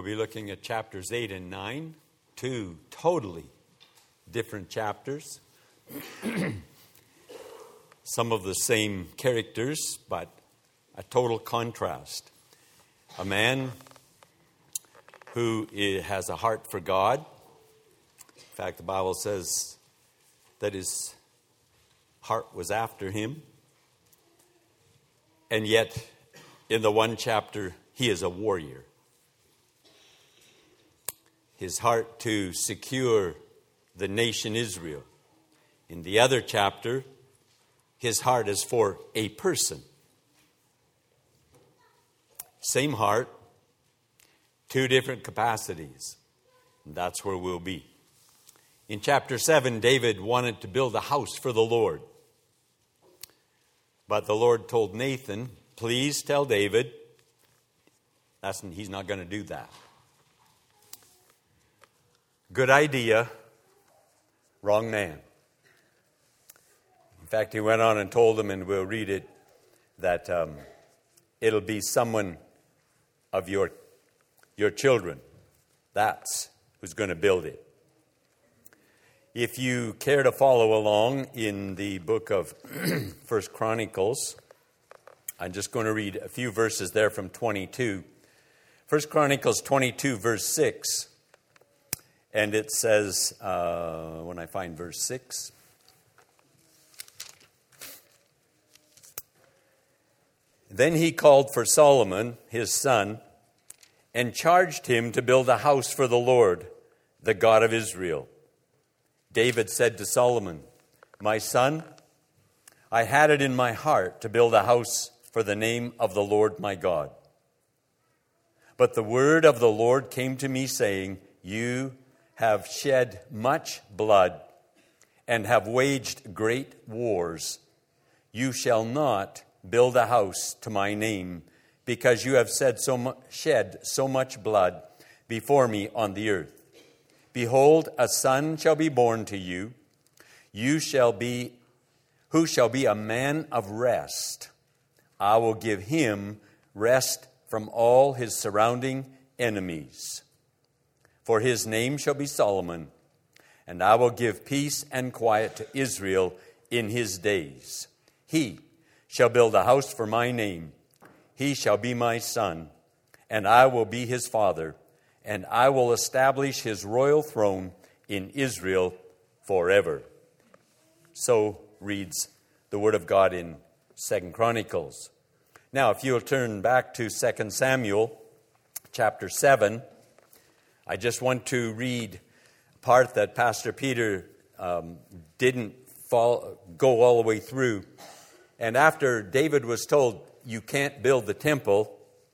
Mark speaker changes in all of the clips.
Speaker 1: be looking at chapters 8 and 9, two totally different chapters. Some of the same characters, but a total contrast. A man who has a heart for God. In fact, the Bible says that his heart was after him. And yet, in the one chapter, he is a warrior. His heart to secure the nation Israel. In the other chapter, his heart is for a person. Same heart, two different capacities. And that's where we'll be. In chapter 7, David wanted to build a house for the Lord. But the Lord told Nathan, please tell David, he's not going to do that. Good idea, wrong man. In fact, he went on and told him, and we'll read it, that it'll be someone of your children. That's who's going to build it. If you care to follow along in the book of 1 Chronicles, I'm just going to read a few verses there from 22. 1 Chronicles 22, verse 6. And it says, when I find verse 6, then he called for Solomon, his son, and charged him to build a house for the Lord, the God of Israel. David said to Solomon, my son, I had it in my heart to build a house for the name of the Lord my God. But the word of the Lord came to me, saying, you have shed much blood and have waged great wars. You shall not build a house to my name, because you have shed so much blood before me on the earth. Behold, a son shall be born to you. Who shall be a man of rest. I will give him rest from all his surrounding enemies. For his name shall be Solomon, and I will give peace and quiet to Israel in his days. He shall build a house for my name. He shall be my son, and I will be his father, and I will establish his royal throne in Israel forever. So reads the word of God in 2 Chronicles. Now, if you'll turn back to 2 Samuel chapter 7, I just want to read a part that Pastor Peter didn't go all the way through. And after David was told, you can't build the temple,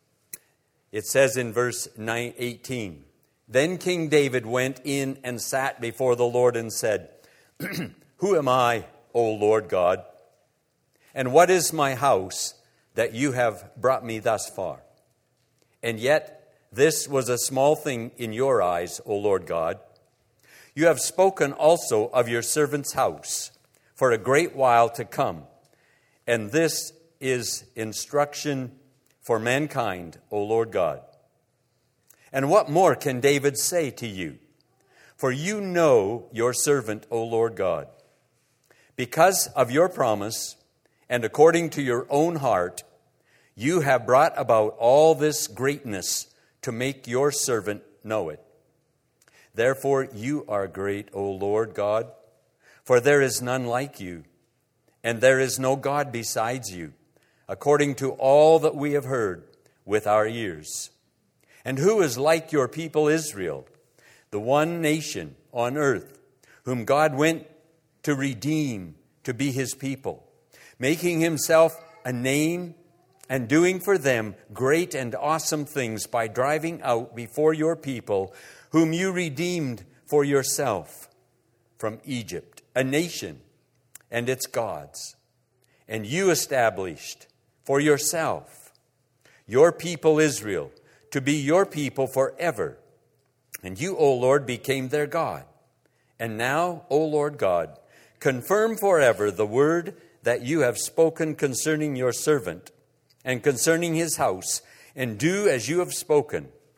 Speaker 1: it says in verse 18, then King David went in and sat before the Lord and said, who am I, O Lord God? And what is my house that you have brought me thus far? And yet this was a small thing in your eyes, O Lord God. You have spoken also of your servant's house for a great while to come. And this is instruction for mankind, O Lord God. And what more can David say to you? For you know your servant, O Lord God. Because of your promise, and according to your own heart, you have brought about all this greatness to make your servant know it. Therefore you are great, O Lord God, for there is none like you, and there is no God besides you, according to all that we have heard with our ears. And who is like your people Israel, the one nation on earth, whom God went to redeem to be his people, making himself a name and doing for them great and awesome things by driving out before your people, whom you redeemed for yourself from Egypt, a nation and its gods. And you established for yourself your people Israel to be your people forever. And you, O Lord, became their God. And now, O Lord God, confirm forever the word that you have spoken concerning your servant and concerning his house, and do as you have spoken.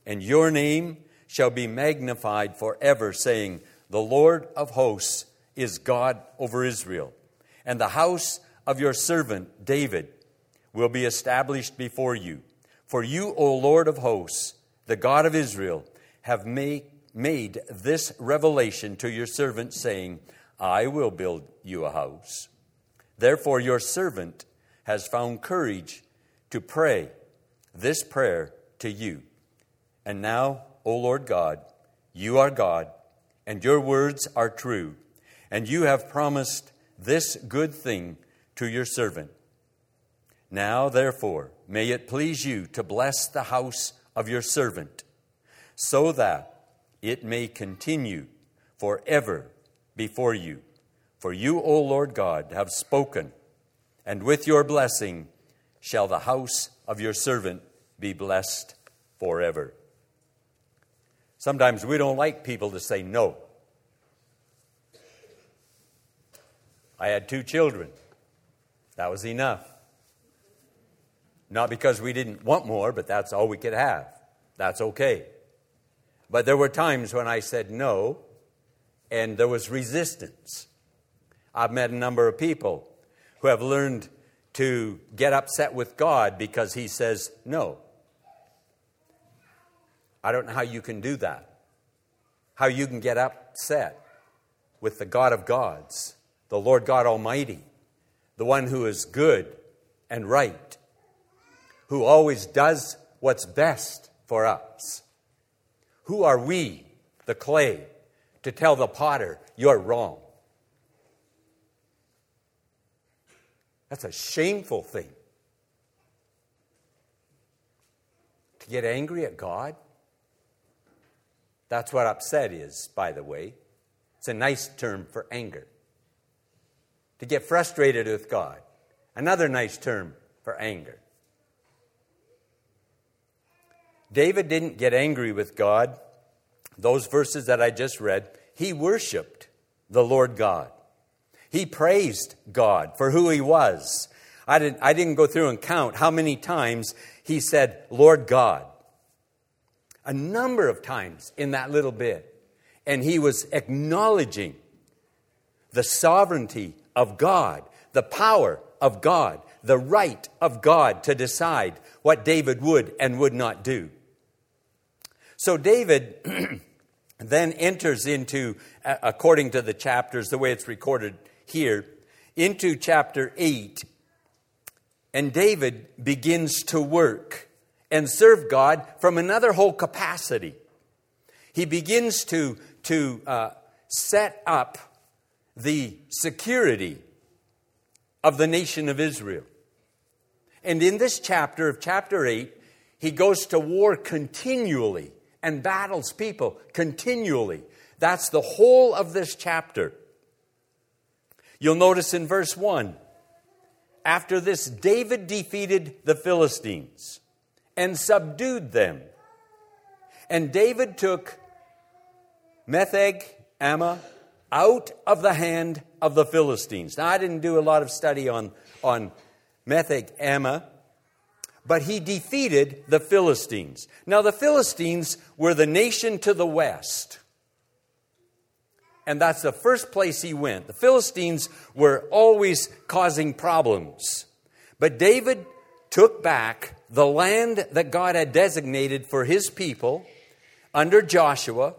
Speaker 1: and your name shall be magnified forever, saying, the Lord of hosts is God over Israel. And the house of your servant David will be established before you. For you, O Lord of hosts, the God of Israel, have made this revelation to your servant, saying, I will build you a house. Therefore your servant has found courage to pray this prayer to you. And now, O Lord God, you are God, and your words are true, and you have promised this good thing to your servant. Now, therefore, may it please you to bless the house of your servant, so that it may continue forever before you. For you, O Lord God, have spoken, and with your blessing shall the house of your servant be blessed forever. Sometimes we don't like people to say no. I had 2 children. That was enough. Not because we didn't want more, but that's all we could have. That's okay. But there were times when I said no, and there was resistance. I've met a number of people who have learned to get upset with God because He says no. I don't know how you can do that. How you can get upset with the God of gods, the Lord God Almighty, the one who is good and right, who always does what's best for us. Who are we, the clay, to tell the potter, you're wrong? That's a shameful thing. To get angry at God? That's what upset is, by the way. It's a nice term for anger. To get frustrated with God. Another nice term for anger. David didn't get angry with God. Those verses that I just read, he worshiped the Lord God. He praised God for who He was. I didn't go through and count how many times he said, Lord God. A number of times in that little bit. And he was acknowledging the sovereignty of God, the power of God, the right of God to decide what David would and would not do. So David then enters into, according to the chapters, the way it's recorded here, into chapter 8. And David begins to work and serve God from another whole capacity. He begins to set up the security of the nation of Israel. And in this chapter of chapter 8, he goes to war continually and battles people continually. That's the whole of this chapter. You'll notice in verse 1, after this, David defeated the Philistines and subdued them. And David took Metheg Ammah out of the hand of the Philistines. Now, I didn't do a lot of study on Metheg Ammah, but he defeated the Philistines. Now, the Philistines were the nation to the west. And that's the first place he went. The Philistines were always causing problems. But David took back the land that God had designated for His people under Joshua.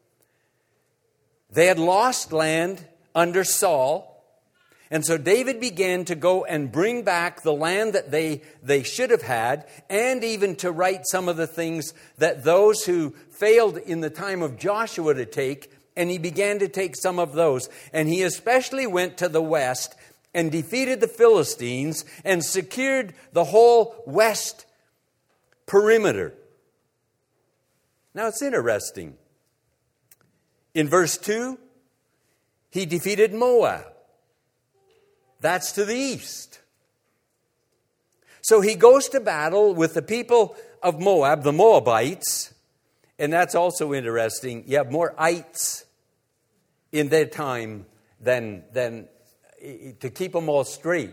Speaker 1: They had lost land under Saul. And so David began to go and bring back the land that they should have had, and even to right some of the things that those who failed in the time of Joshua to take, and he began to take some of those. And he especially went to the west and defeated the Philistines and secured the whole west perimeter. Now it's interesting. In verse 2, he defeated Moab. That's to the east. So he goes to battle with the people of Moab, the Moabites. And that's also interesting. You have more ites in their time than to keep them all straight.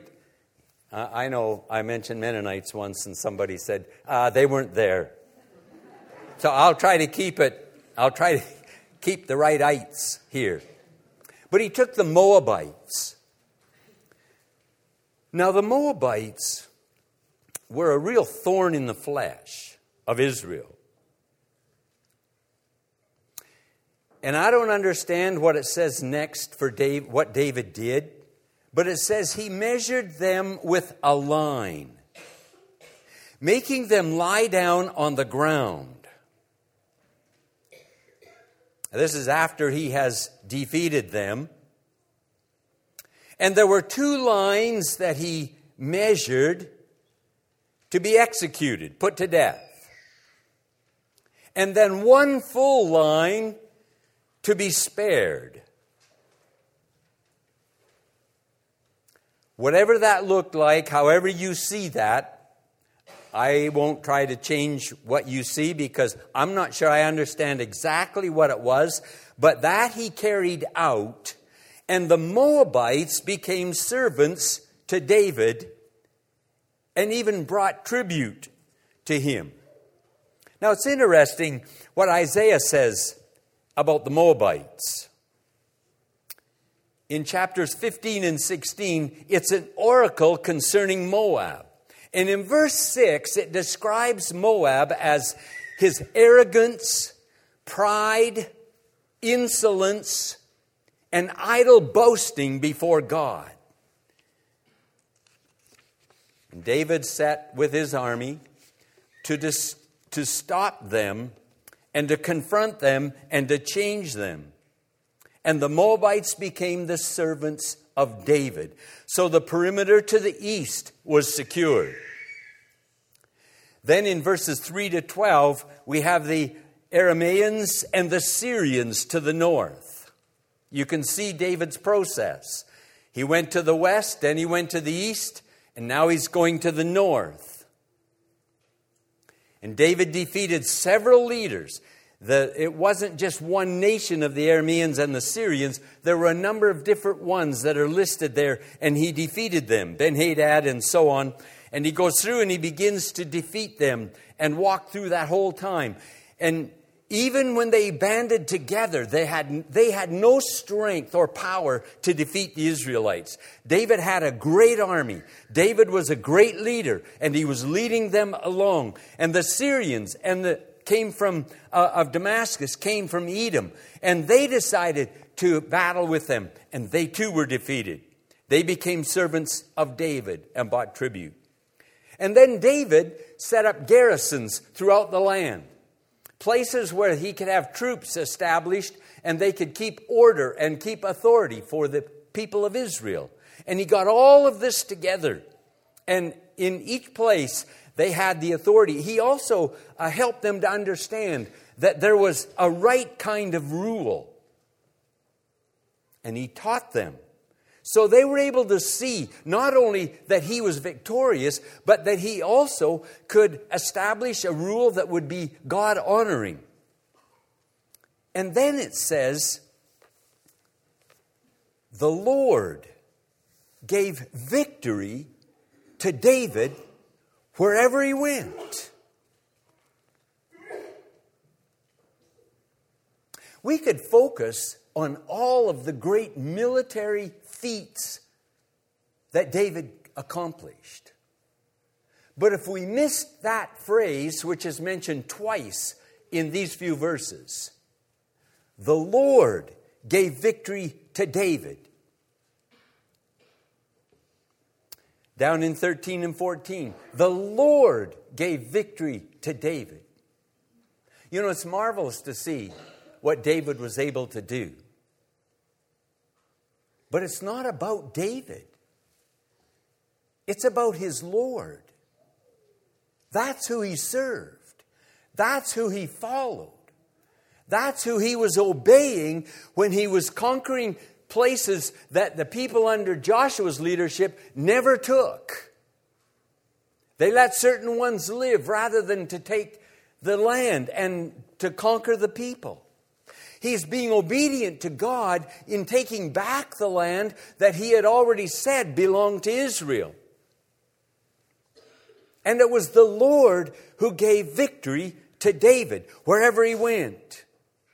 Speaker 1: I know I mentioned Mennonites once and somebody said, they weren't there. So I'll try to keep the right ites here. But he took the Moabites. Now the Moabites were a real thorn in the flesh of Israel. And I don't understand what it says next for what David did, but it says he measured them with a line, making them lie down on the ground. This is after he has defeated them. And there were 2 lines that he measured to be executed, put to death. And then 1 full line to be spared. Whatever that looked like, however you see that, I won't try to change what you see because I'm not sure I understand exactly what it was, but that he carried out, and the Moabites became servants to David and even brought tribute to him. Now it's interesting what Isaiah says about the Moabites. In chapters 15 and 16, it's an oracle concerning Moab. And in verse 6, it describes Moab as his arrogance, pride, insolence, and idle boasting before God. And David set with his army to stop them and to confront them and to change them. And the Moabites became the servants of David. So the perimeter to the east was secured. Then in verses 3 to 12, we have the Arameans and the Syrians to the north. You can see David's process. He went to the west, then he went to the east, and now he's going to the north. And David defeated several leaders. It wasn't just one nation of the Arameans and the Syrians. There were a number of different ones that are listed there, and he defeated them. Ben-Hadad and so on. And he goes through and he begins to defeat them and walk through that whole time. And even when they banded together, they had no strength or power to defeat the Israelites. David had a great army. David was a great leader, and he was leading them along. And the Syrians came from of Damascus, came from Edom, and they decided to battle with them, and they too were defeated. They became servants of David and brought tribute. And then David set up garrisons throughout the land. Places where he could have troops established and they could keep order and keep authority for the people of Israel. And he got all of this together. And in each place, they had the authority. He also helped them to understand that there was a right kind of rule. And he taught them. So they were able to see not only that he was victorious, but that he also could establish a rule that would be God-honoring. And then it says, the Lord gave victory to David wherever he went. We could focus on all of the great military feats that David accomplished. But if we missed that phrase, which is mentioned twice in these few verses, the Lord gave victory to David. Down in 13 and 14, the Lord gave victory to David. You know, it's marvelous to see what David was able to do. But it's not about David. It's about his Lord. That's who he served. That's who he followed. That's who he was obeying when he was conquering places that the people under Joshua's leadership never took. They let certain ones live rather than to take the land and to conquer the people. He's being obedient to God in taking back the land that he had already said belonged to Israel. And it was the Lord who gave victory to David wherever he went.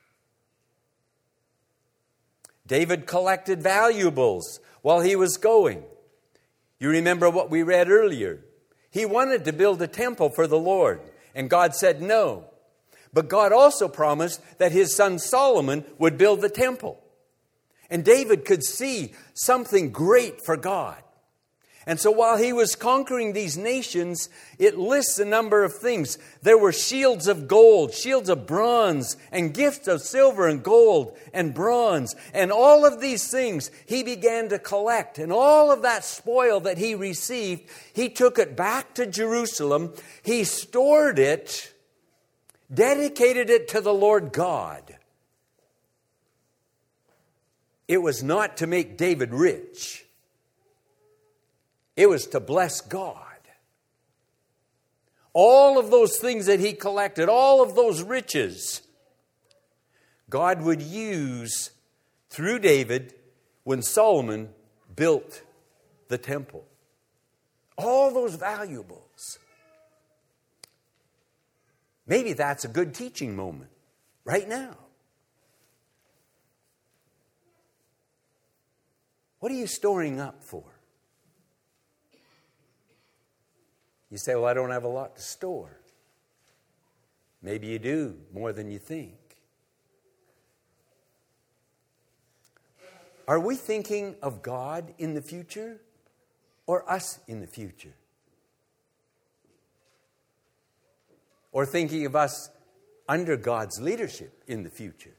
Speaker 1: David collected valuables while he was going. You remember what we read earlier. He wanted to build a temple for the Lord, and God said no. But God also promised that his son Solomon would build the temple. And David could see something great for God. And so while he was conquering these nations, it lists a number of things. There were shields of gold, shields of bronze, and gifts of silver and gold and bronze. And all of these things he began to collect. And all of that spoil that he received, he took it back to Jerusalem. He stored it, dedicated it to the Lord God. It was not to make David rich. It was to bless God. All of those things that he collected, all of those riches, God would use through David when Solomon built the temple. All those valuables. Maybe that's a good teaching moment right now. What are you storing up for? You say, well, I don't have a lot to store. Maybe you do, more than you think. Are we thinking of God in the future or us in the future? Or thinking of us under God's leadership in the future?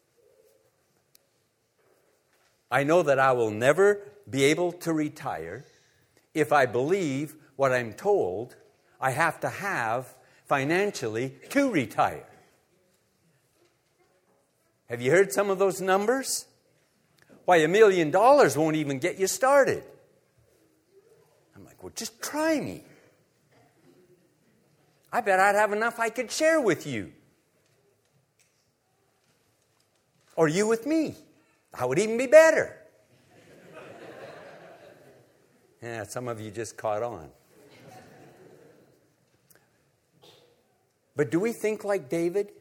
Speaker 1: I know that I will never be able to retire if I believe what I'm told I have to have financially to retire. Have you heard some of those numbers? Why, $1 million won't even get you started. I'm like, well, just try me. I bet I'd have enough I could share with you. Or you with me. That would even be better. Yeah, some of you just caught on. But do we think like David?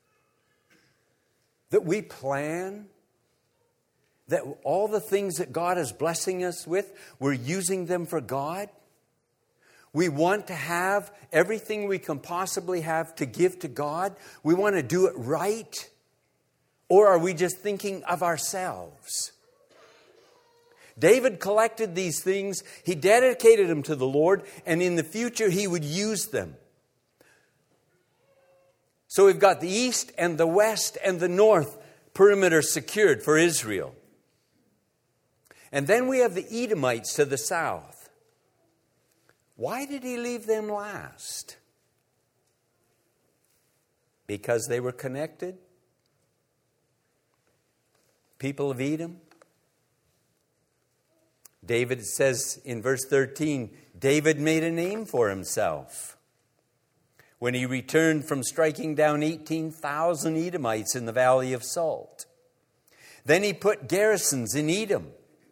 Speaker 1: That we plan? That all the things that God is blessing us with, we're using them for God? We want to have everything we can possibly have to give to God? We want to do it right? Or are we just thinking of ourselves? David collected these things. He dedicated them to the Lord, and in the future he would use them. So we've got the east and the west and the north perimeter secured for Israel. And then we have the Edomites to the south. Why did he leave them last? Because they were connected? People of Edom? David says in verse 13, David made a name for himself when he returned from striking down 18,000 Edomites in the Valley of Salt. Then he put garrisons in Edom.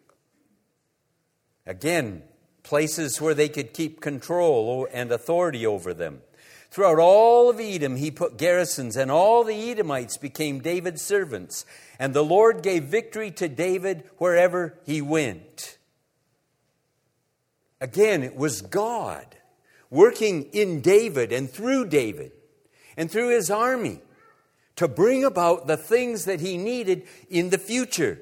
Speaker 1: Again, places where they could keep control and authority over them. Throughout all of Edom, he put garrisons, and all the Edomites became David's servants. And the Lord gave victory to David wherever he went. Again, it was God working in David and through his army to bring about the things that he needed in the future.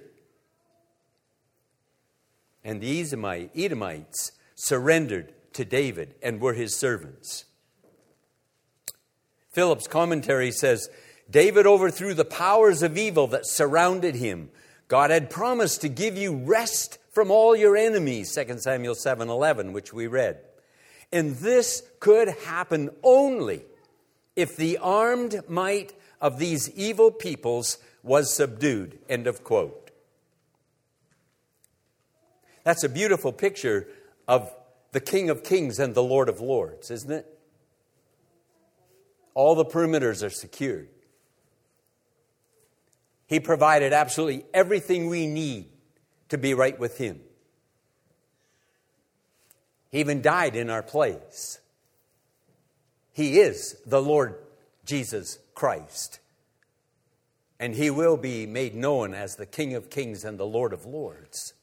Speaker 1: And the Edomites surrendered to David and were his servants. Phillips' commentary says, David overthrew the powers of evil that surrounded him. God had promised to give you rest from all your enemies, 2 Samuel 7:11, which we read. And this could happen only if the armed might of these evil peoples was subdued. End of quote. That's a beautiful picture of the King of Kings and the Lord of Lords, isn't it? All the perimeters are secured. He provided absolutely everything we need to be right with Him. He even died in our place. He is the Lord Jesus Christ. And he will be made known as the King of Kings and the Lord of Lords.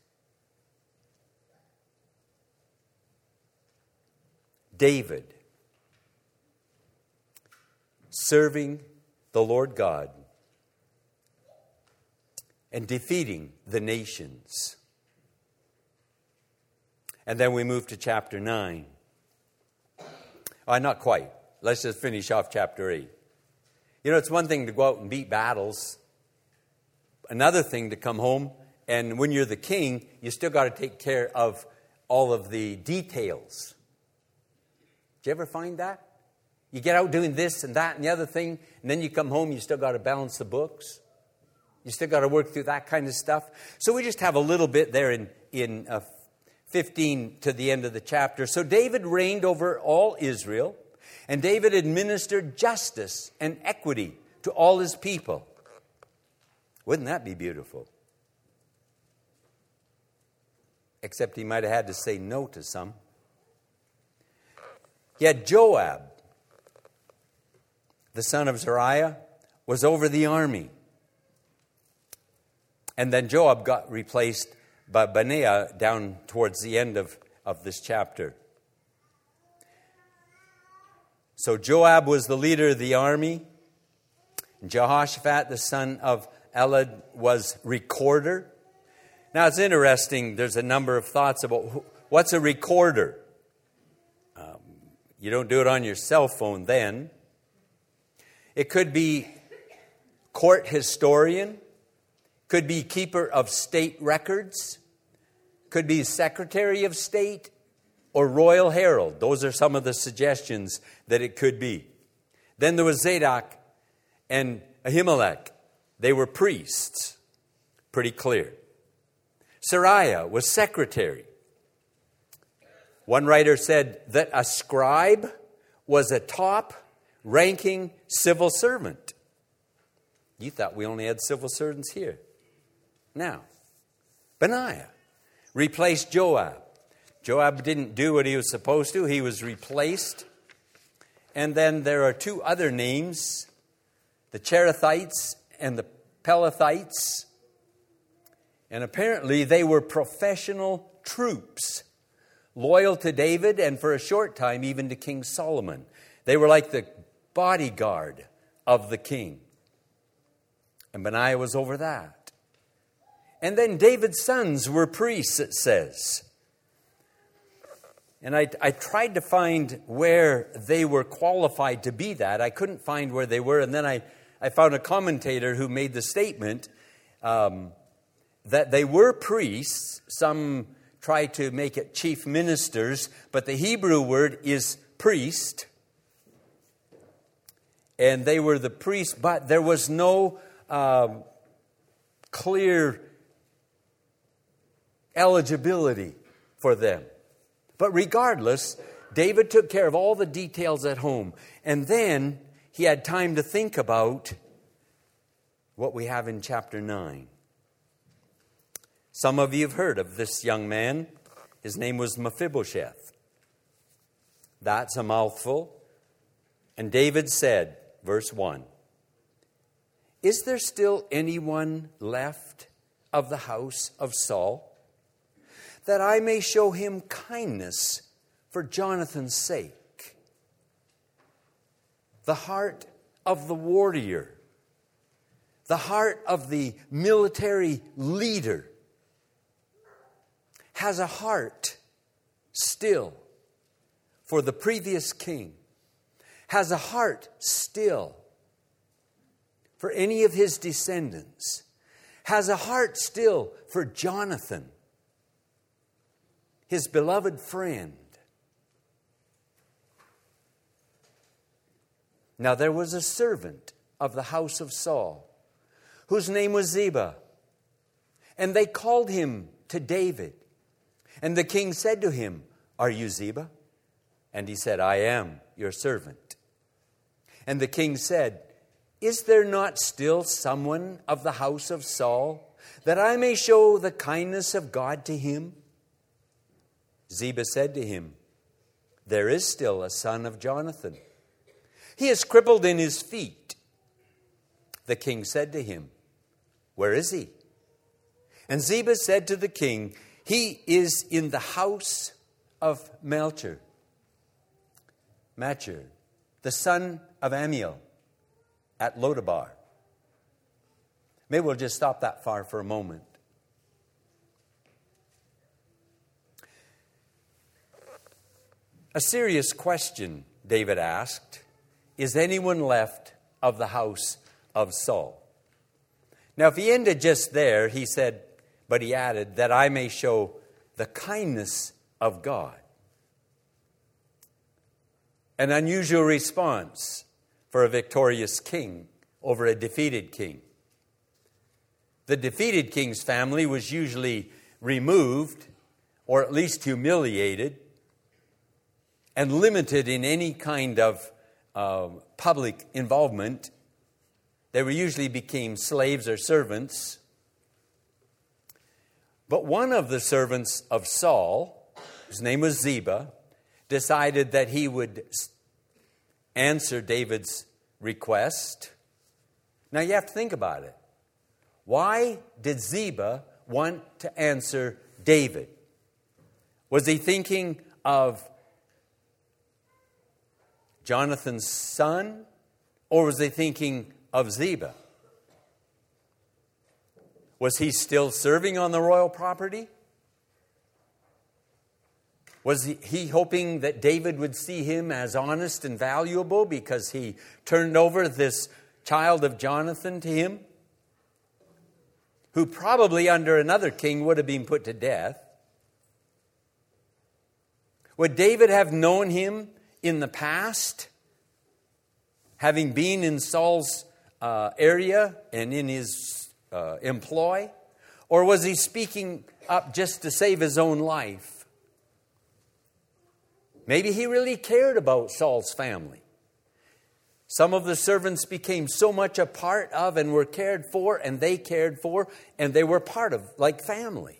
Speaker 1: David, serving the Lord God and defeating the nations. And then we move to chapter 9. Not quite. Let's just finish off chapter 8. You know, it's one thing to go out and beat battles. Another thing to come home, and when you're the king, you still got to take care of all of the details. Did you ever find that? You get out doing this and that and the other thing, and then you come home, you still got to balance the books. You still got to work through that kind of stuff. So we just have a little bit there in 15 to the end of the chapter. So David reigned over all Israel, and David administered justice and equity to all his people. Wouldn't that be beautiful? Except he might have had to say no to some. Yet Joab, the son of Zeruiah, was over the army. And then Joab got replaced by Benaiah down towards the end of this chapter. So Joab was the leader of the army. Jehoshaphat, the son of Elad, was recorder. Now it's interesting, there's a number of thoughts about what's a recorder. You don't do it on your cell phone then. It could be court historian, could be keeper of state records, could be secretary of state, or royal herald. Those are some of the suggestions that it could be. Then there was Zadok and Ahimelech. They were priests. Pretty clear. Seraiah was secretary. One writer said that a scribe was a top-ranking civil servant. You thought we only had civil servants here. Now, Benaiah replaced Joab. Joab didn't do what he was supposed to. He was replaced. And then there are two other names, the Cherethites and the Pelethites. And apparently they were professional troops, loyal to David and for a short time even to King Solomon. They were like the bodyguard of the king. And Benaiah was over that. And then David's sons were priests, it says. And I tried to find where they were qualified to be that. I couldn't find where they were. And then I found a commentator who made the statement that they were priests. Some try to make it chief ministers, but the Hebrew word is priest. And they were the priests, but there was no clear eligibility for them. But regardless, David took care of all the details at home. And then he had time to think about what we have in chapter 9. Some of you have heard of this young man. His name was Mephibosheth. That's a mouthful. And David said, verse 1, "Is there still anyone left of the house of Saul, that I may show him kindness for Jonathan's sake?" The heart of the warrior, the heart of the military leader, has a heart still for the previous king, has a heart still for any of his descendants, has a heart still for Jonathan, his beloved friend. Now there was a servant of the house of Saul, whose name was Ziba, and they called him to David. And the king said to him, "Are you Ziba?" And he said, "I am your servant." And the king said, "Is there not still someone of the house of Saul, that I may show the kindness of God to him?" Ziba said to him, "There is still a son of Jonathan. He is crippled in his feet." The king said to him, "Where is he?" And Ziba said to the king, "He is in the house of Machir, the son of Ammiel, at Lodabar." Maybe we'll just stop that far for a moment. A serious question David asked: is anyone left of the house of Saul? Now, if he ended just there, he said, but he added, "that I may show the kindness of God." An unusual response for a victorious king over a defeated king. The defeated king's family was usually removed, or at least humiliated, and limited in any kind of public involvement. They usually became slaves or servants. But one of the servants of Saul, his name was Ziba, decided that he would answer David's request. Now you have to think about it. Why did Ziba want to answer David? Was he thinking of Jonathan's son, or was he thinking of Ziba? Was he still serving on the royal property? Was he hoping that David would see him as honest and valuable because he turned over this child of Jonathan to him, who probably under another king would have been put to death? Would David have known him in the past, having been in Saul's area and in his employ? Or was he speaking up just to save his own life? Maybe he really cared about Saul's family. Some of the servants became so much a part of and were cared for, and they cared for, and they were part of, like family.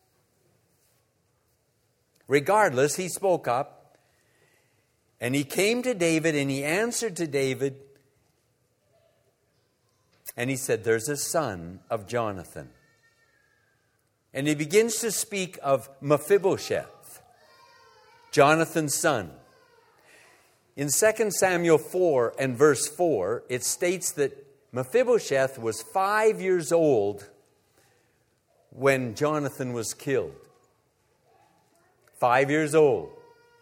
Speaker 1: Regardless, he spoke up, and he came to David, and he answered to David, and he said, "There's a son of Jonathan." And he begins to speak of Mephibosheth, Jonathan's son. In 2 Samuel 4 and verse 4, it states that Mephibosheth was 5 years old when Jonathan was killed. 5 years old.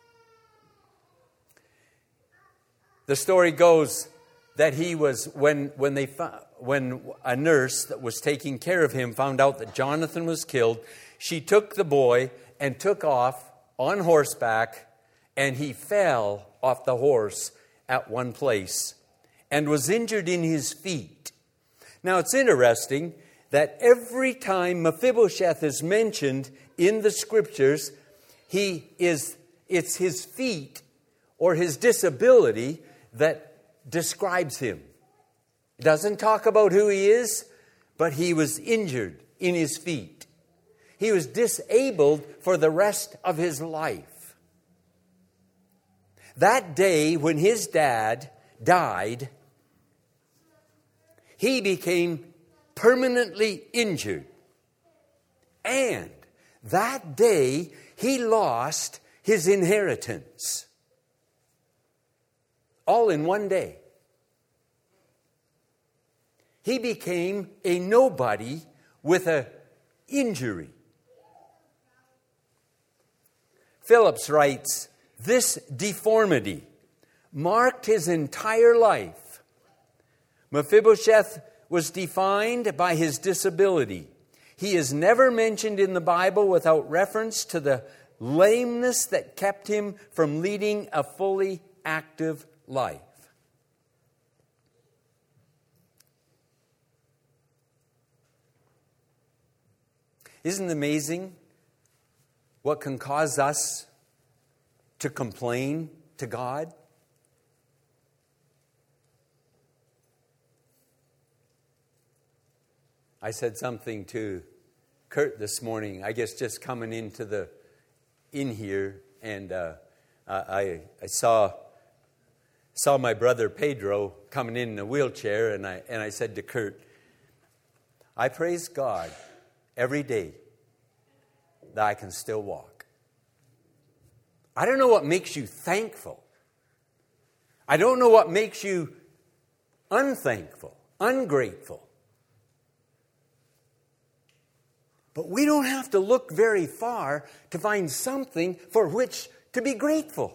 Speaker 1: The story goes that he was, when a nurse that was taking care of him found out that Jonathan was killed, she took the boy and took off on horseback, and he fell off the horse at one place and was injured in his feet. Now it's interesting that every time Mephibosheth is mentioned in the scriptures, it's his feet or his disability that describes him. It doesn't talk about who he is, but he was injured in his feet. He was disabled for the rest of his life. That day when his dad died, he became permanently injured. And that day he lost his inheritance. All in one day. He became a nobody with an injury. Phillips writes, "This deformity marked his entire life. Mephibosheth was defined by his disability. He is never mentioned in the Bible without reference to the lameness that kept him from leading a fully active life." Isn't it amazing what can cause us to complain to God? I said something to Kurt this morning, I guess just coming in here, and I saw saw my brother Pedro coming in a wheelchair, and I said to Kurt, I praise God every day that I can still walk. I don't know what makes you thankful. I don't know what makes you unthankful, ungrateful. But we don't have to look very far to find something for which to be grateful.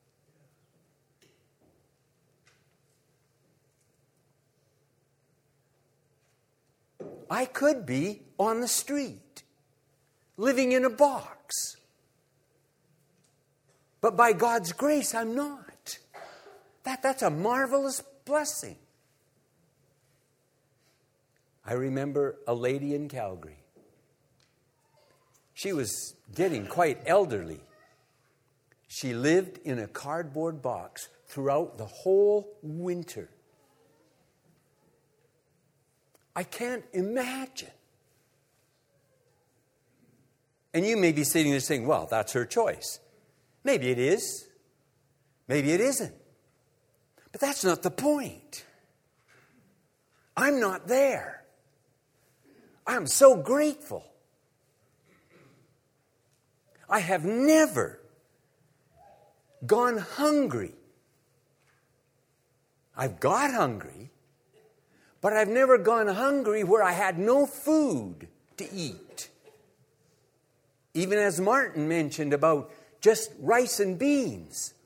Speaker 1: I could be on the street, living in a box. But by God's grace, I'm not. That's a marvelous blessing. I remember a lady in Calgary. She was getting quite elderly. She lived in a cardboard box throughout the whole winter. I can't imagine. And you may be sitting there saying, well, that's her choice. Maybe it is. Maybe it isn't. But that's not the point. I'm not there. I'm so grateful. I have never gone hungry. I've got hungry, but I've never gone hungry where I had no food to eat. Even as Martin mentioned about just rice and beans.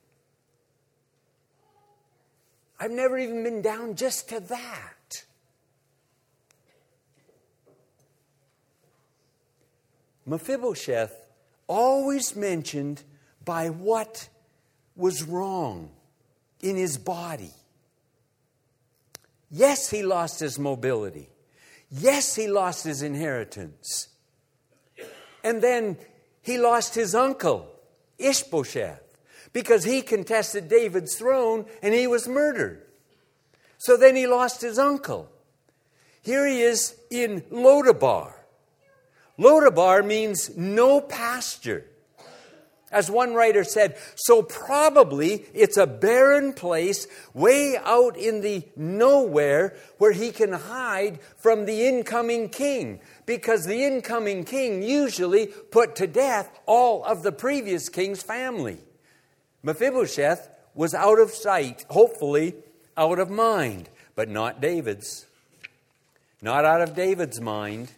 Speaker 1: I've never even been down just to that. Mephibosheth always mentioned by what was wrong in his body. Yes, he lost his mobility. Yes, he lost his inheritance. And then he lost his uncle, Ishbosheth, because he contested David's throne and he was murdered. So then he lost his uncle. Here he is in Lodabar. Lodabar means no pasture. As one writer said, so probably it's a barren place way out in the nowhere where he can hide from the incoming king. Because the incoming king usually put to death all of the previous king's family. Mephibosheth was out of sight, hopefully out of mind, but not David's. Not out of David's mind.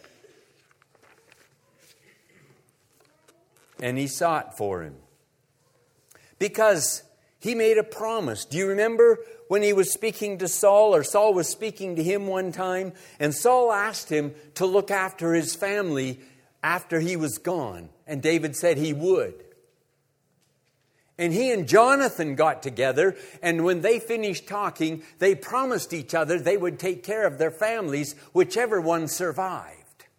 Speaker 1: And he sought for him. Because he made a promise. Do you remember when he was speaking to Saul, or Saul was speaking to him one time, and Saul asked him to look after his family after he was gone. And David said he would. And he and Jonathan got together, and when they finished talking, they promised each other they would take care of their families, whichever one survived.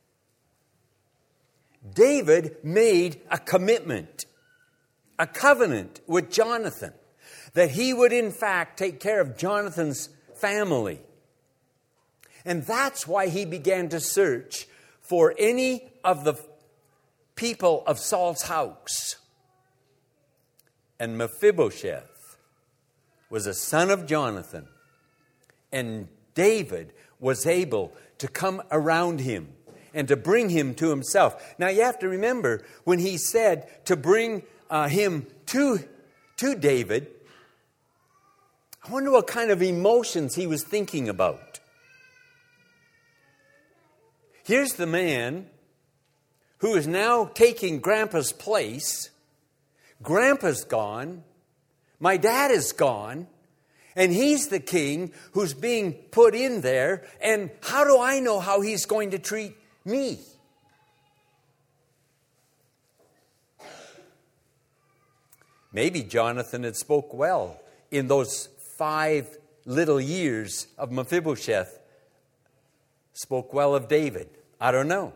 Speaker 1: David made a commitment, a covenant with Jonathan, that he would in fact take care of Jonathan's family. And that's why he began to search for any of the people of Saul's house. And Mephibosheth was a son of Jonathan. And David was able to come around him and to bring him to himself. Now you have to remember, when he said to bring him to David, I wonder what kind of emotions he was thinking about. Here's the man who is now taking Grandpa's place. Grandpa's gone. My dad is gone. And he's the king who's being put in there. And how do I know how he's going to treat me? Maybe Jonathan had spoke well in those 5 little years of Mephibosheth. Spoke well of David. I don't know.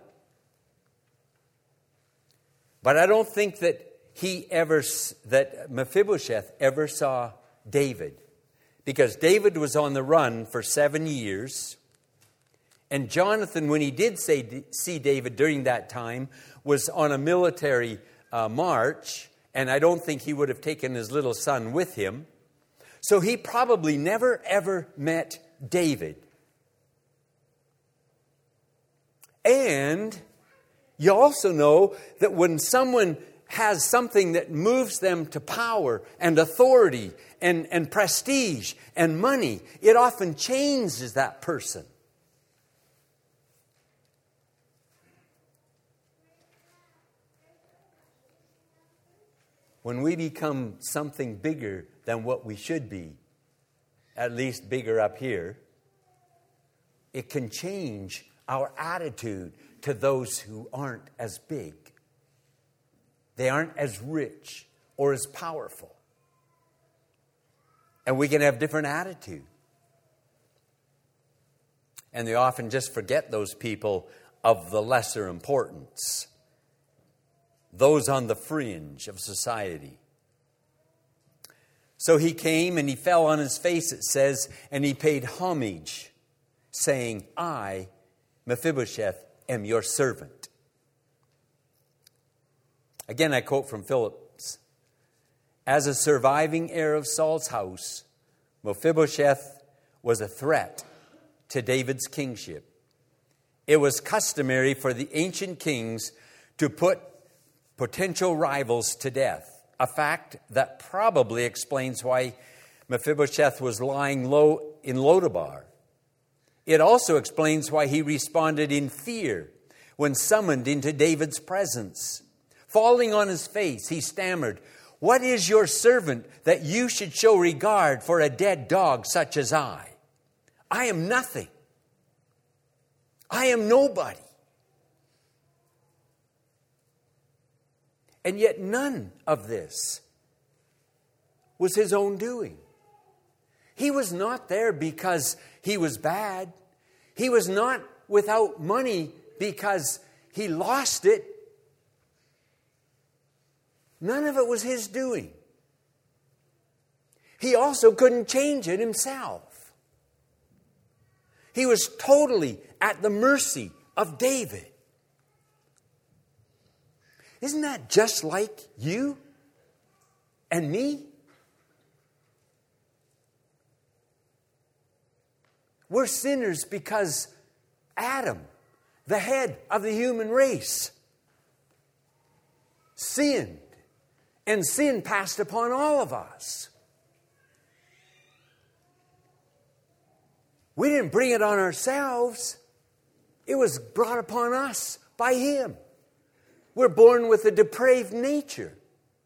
Speaker 1: But I don't think that Mephibosheth ever saw David. Because David was on the run for 7 years. And Jonathan, when he did see David during that time, was on a military march. And I don't think he would have taken his little son with him. So he probably never ever met David. And you also know that when someone has something that moves them to power and authority and prestige and money, it often changes that person. When we become something bigger than what we should be, at least bigger up here, it can change our attitude to those who aren't as big. They aren't as rich or as powerful. And we can have different attitude. And they often just forget those people of the lesser importance. Those on the fringe of society. So he came and he fell on his face, it says, and he paid homage, saying, I, Mephibosheth, am your servant. Again, I quote from Phillips. As a surviving heir of Saul's house, Mephibosheth was a threat to David's kingship. It was customary for the ancient kings to put potential rivals to death, a fact that probably explains why Mephibosheth was lying low in Lodabar. It also explains why he responded in fear when summoned into David's presence. Falling on his face, he stammered, "What is your servant that you should show regard for a dead dog such as I? I am nothing. I am nobody." And yet none of this was his own doing. He was not there because he was bad. He was not without money because he lost it. None of it was his doing. He also couldn't change it himself. He was totally at the mercy of David. Isn't that just like you and me? We're sinners because Adam, the head of the human race, sinned. And sin passed upon all of us. We didn't bring it on ourselves. It was brought upon us by Him. We're born with a depraved nature.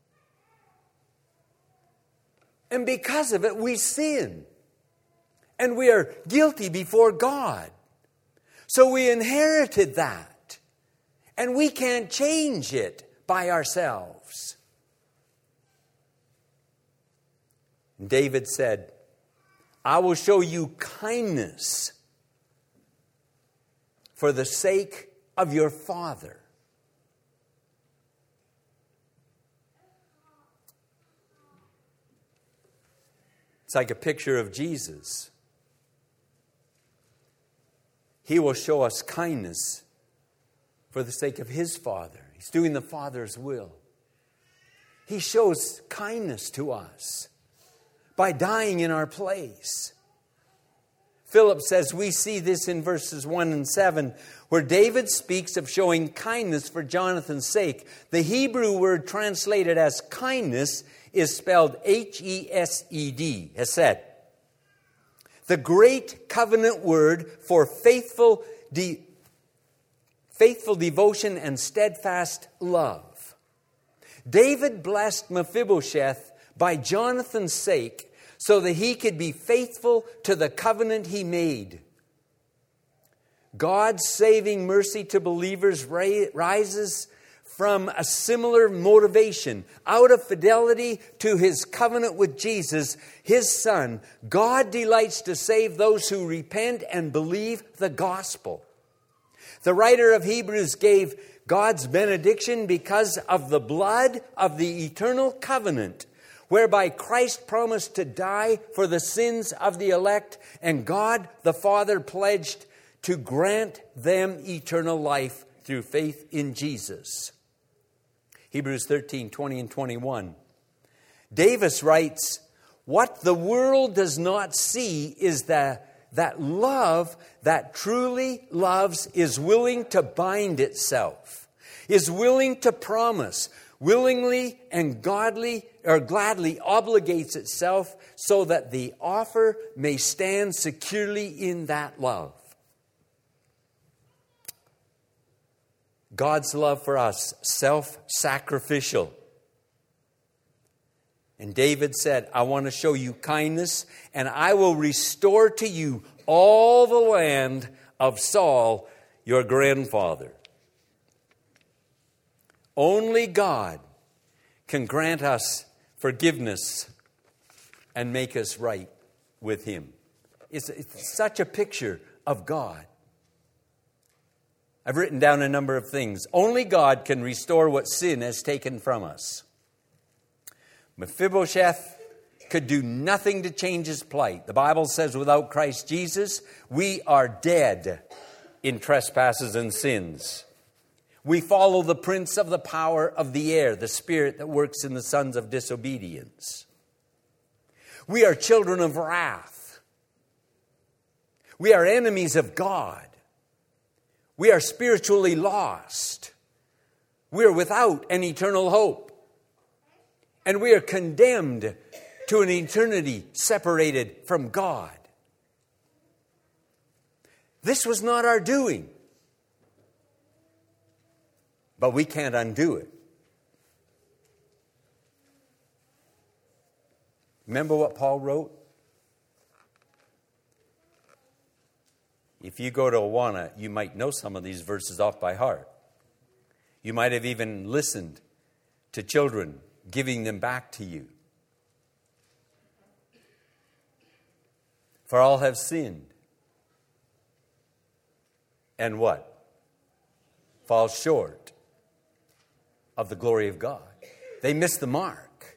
Speaker 1: And because of it, we sin. And we are guilty before God. So we inherited that. And we can't change it by ourselves. David said, I will show you kindness for the sake of your father. It's like a picture of Jesus. He will show us kindness for the sake of His Father. He's doing the Father's will. He shows kindness to us by dying in our place. Philip says we see this in verses 1 and 7, where David speaks of showing kindness for Jonathan's sake. The Hebrew word translated as kindness is spelled H-E-S-E-D, Hesed. The great covenant word for faithful devotion and steadfast love. David blessed Mephibosheth by Jonathan's sake so that he could be faithful to the covenant he made. God's saving mercy to believers rises from a similar motivation. Out of fidelity to His covenant with Jesus, His Son, God delights to save those who repent and believe the gospel. The writer of Hebrews gave God's benediction because of the blood of the eternal covenant, whereby Christ promised to die for the sins of the elect, and God the Father pledged to grant them eternal life through faith in Jesus. Hebrews 13, 20 and 21. Davis writes, What the world does not see is that love that truly loves is willing to bind itself, is willing to promise, willingly and gladly obligates itself so that the offer may stand securely in that love. God's love for us, self-sacrificial. And David said, I want to show you kindness, and I will restore to you all the land of Saul, your grandfather. Only God can grant us forgiveness and make us right with Him. It's such a picture of God. I've written down a number of things. Only God can restore what sin has taken from us. Mephibosheth could do nothing to change his plight. The Bible says without Christ Jesus, we are dead in trespasses and sins. We follow the prince of the power of the air, the spirit that works in the sons of disobedience. We are children of wrath. We are enemies of God. We are spiritually lost. We are without an eternal hope. And we are condemned to an eternity separated from God. This was not our doing. But we can't undo it. Remember what Paul wrote? If you go to Awana, you might know some of these verses off by heart. You might have even listened to children giving them back to you. For all have sinned. And what? Fall short of the glory of God. They missed the mark.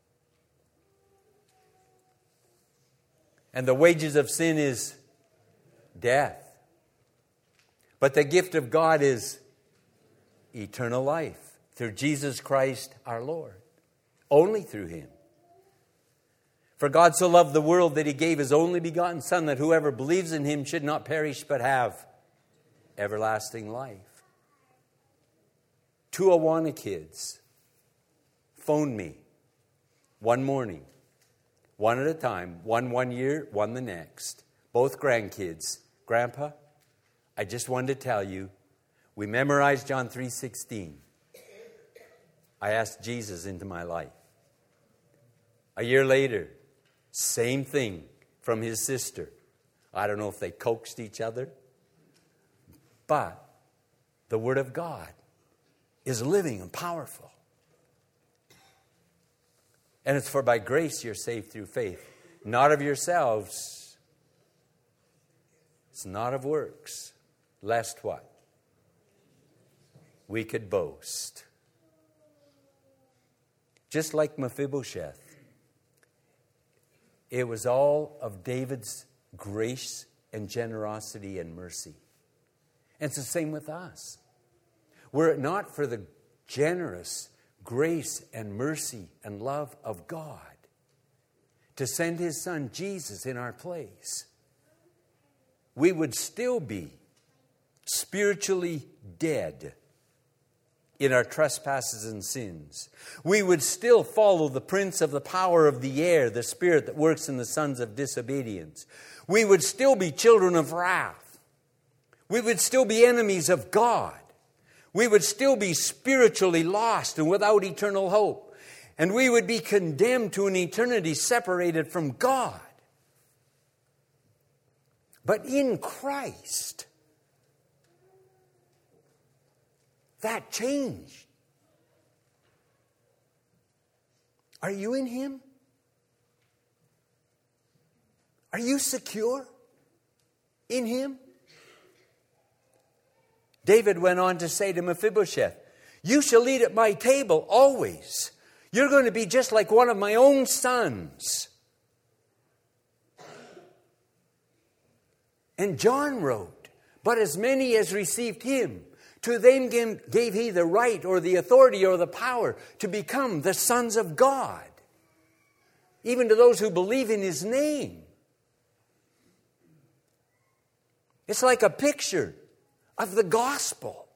Speaker 1: And the wages of sin is death. But the gift of God is eternal life through Jesus Christ our Lord. Only through Him. For God so loved the world that He gave His only begotten Son, that whoever believes in Him should not perish but have everlasting life. 2 Awana kids phoned me one morning, one at a time, one year, one the next. Both grandkids. Grandpa, I just wanted to tell you, we memorized John 3:16. I asked Jesus into my life. A year later, same thing from his sister. I don't know if they coaxed each other, but the Word of God is living and powerful. And it's for by grace you're saved through faith, not of yourselves. It's not of works, lest what? We could boast. Just like Mephibosheth, it was all of David's grace and generosity and mercy. And it's the same with us. Were it not for the generous grace and mercy and love of God to send His Son Jesus in our place, we would still be spiritually dead in our trespasses and sins. We would still follow the prince of the power of the air, the spirit that works in the sons of disobedience. We would still be children of wrath. We would still be enemies of God. We would still be spiritually lost and without eternal hope. And we would be condemned to an eternity separated from God. But in Christ, that changed. Are you in Him? Are you secure in Him? David went on to say to Mephibosheth, you shall eat at my table always. You're going to be just like one of my own sons. And John wrote, but as many as received Him, to them gave He the right or the authority or the power to become the sons of God. even to those who believe in his name. It's like a picture of the gospel.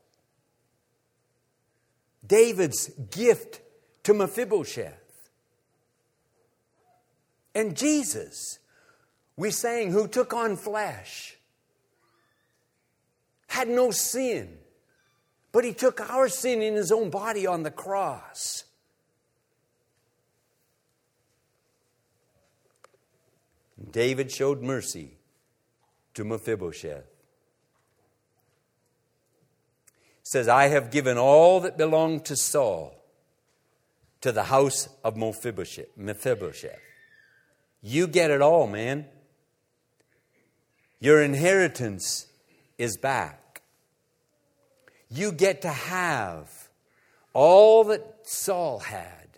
Speaker 1: David's gift to Mephibosheth. And Jesus, we sang, who took on flesh, had no sin, but he took our sin in his own body on the cross. David showed mercy to Mephibosheth. It says, I have given all that belonged to Saul to the house of Mephibosheth. You get it all, man. Your inheritance is back. You get to have all that Saul had.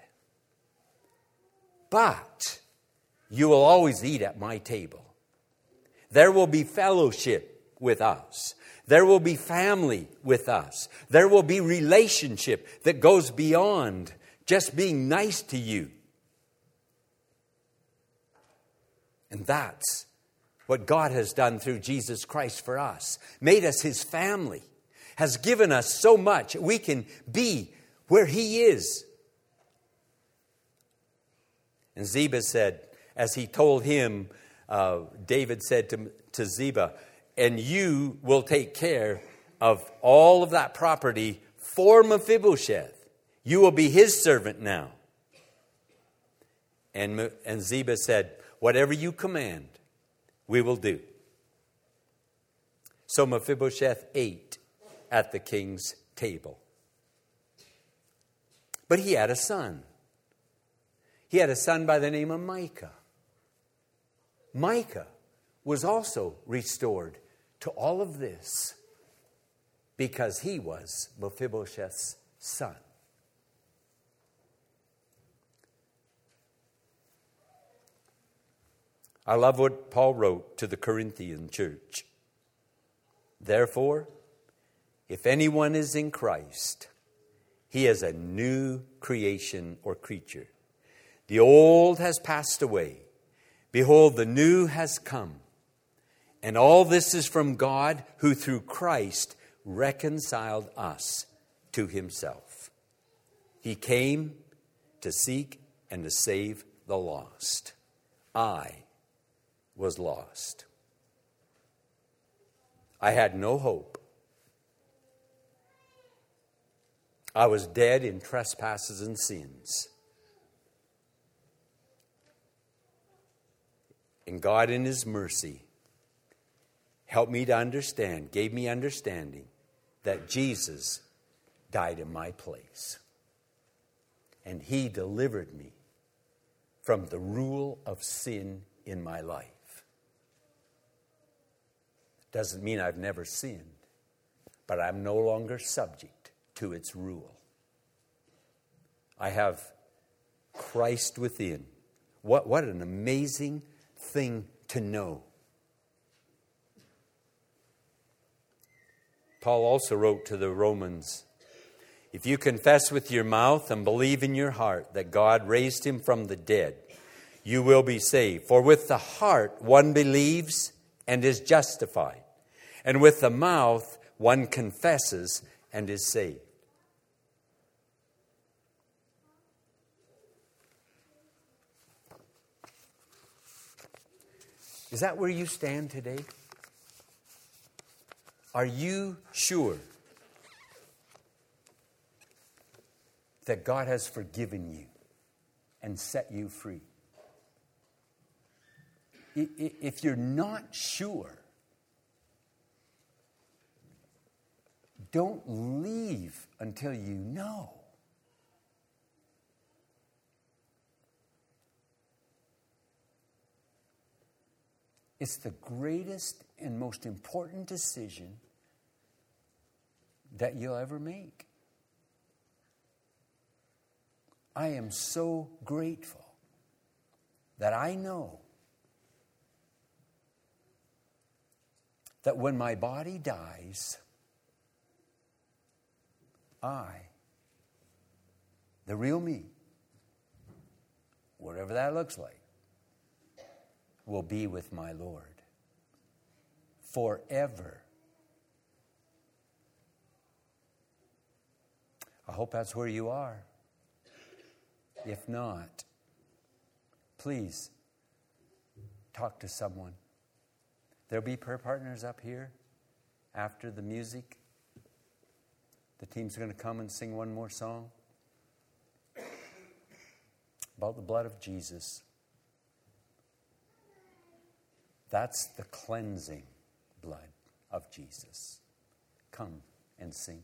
Speaker 1: But you will always eat at my table. There will be fellowship with us. There will be family with us. There will be relationship that goes beyond just being nice to you. And that's what God has done through Jesus Christ for us. Made us his family. Has given us so much we can be where he is. And Ziba said, as he told him, David said to Ziba, and you will take care of all of that property for Mephibosheth. You will be his servant now. And Ziba said, whatever you command, we will do. So Mephibosheth ate at the king's table. But he had a son. He had a son by the name of Micah. Micah was also restored to all of this because he was Mephibosheth's son. I love what Paul wrote to the Corinthian church. Therefore, if anyone is in Christ, he is a new creation or creature. The old has passed away. Behold, the new has come. And all this is from God, who through Christ reconciled us to himself. He came to seek and to save the lost. I was lost. I had no hope. I was dead in trespasses and sins. And God in his mercy helped me to understand, gave me understanding that Jesus died in my place. And he delivered me from the rule of sin in my life. Doesn't mean I've never sinned, but I'm no longer subject to its rule. I have Christ within. What an amazing thing to know. Paul also wrote to the Romans, if you confess with your mouth and believe in your heart that God raised him from the dead, you will be saved. For with the heart one believes and is justified, and with the mouth one confesses and is saved. Is that where you stand today? Are you sure that God has forgiven you and set you free? If you're not sure, don't leave until you know. It's the greatest and most important decision that you'll ever make. I am so grateful that I know that when my body dies, the real me, whatever that looks like, will be with my Lord forever. I hope that's where you are. If not, please talk to someone. There'll be prayer partners up here after the music. The team's going to come and sing one more song about the blood of Jesus. That's the cleansing blood of Jesus. Come and sing.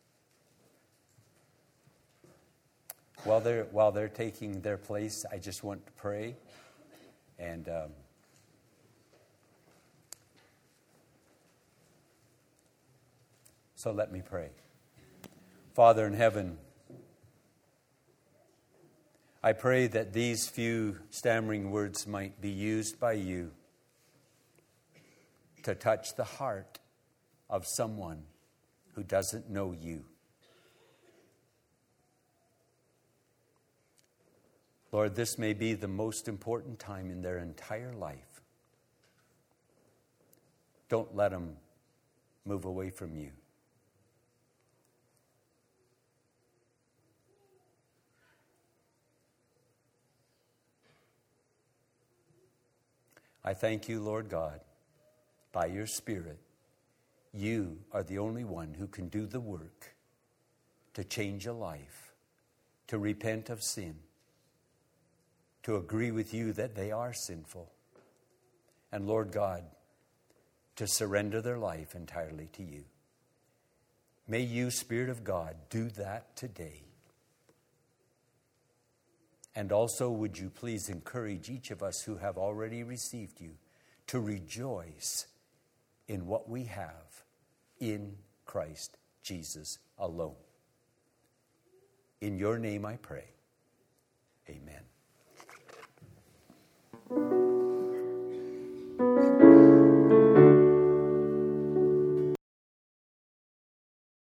Speaker 1: While they're taking their place, I just want to pray. And so let me pray. Father in heaven, I pray that these few stammering words might be used by you to touch the heart of someone who doesn't know you. Lord, this may be the most important time in their entire life. Don't let them move away from you. I thank you, Lord God, by your Spirit, you are the only one who can do the work to change a life, to repent of sin, to agree with you that they are sinful, and Lord God, to surrender their life entirely to you. May you, Spirit of God, do that today. And also, would you please encourage each of us who have already received you to rejoice in what we have in Christ Jesus alone. In your name I pray.